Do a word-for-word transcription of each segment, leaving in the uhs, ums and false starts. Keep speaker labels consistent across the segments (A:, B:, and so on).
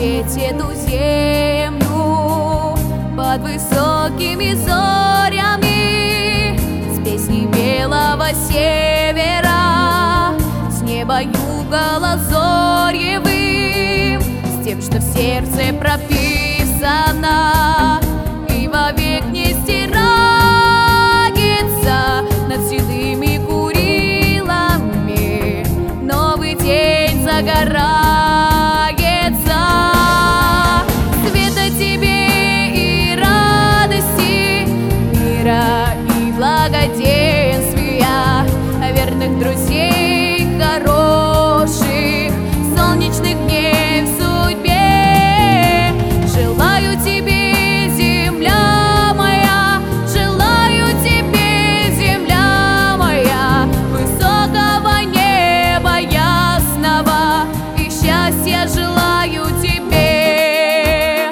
A: согреть эту землю под высокими зорями, с песней белого севера, с неба юга лазорьевым, с тем, что в сердце прописано и вовек не стирается над седыми Курилами. Новый день загорается. Света тебе и радости, мира и благоденствия, верных друзей хороших, солнечных дней в судьбе. Желаю тебе, земля моя, желаю тебе, земля моя, высокого неба ясного, и счастья желаю тебе.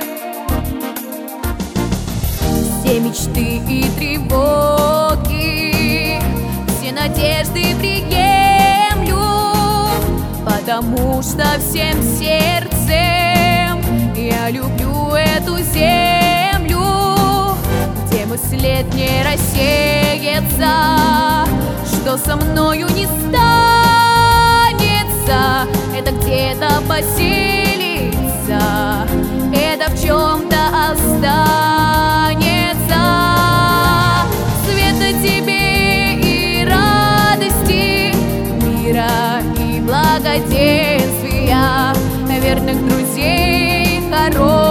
A: Все мечты и тревоги, все надежды приемлю, потому что всем сердцем я люблю эту землю, где мой след не рассеется, что со мною не станется, это где-то поселится, это в чем-то останется. Света тебе и радости, мира и благоденствия, верных друзей хороших.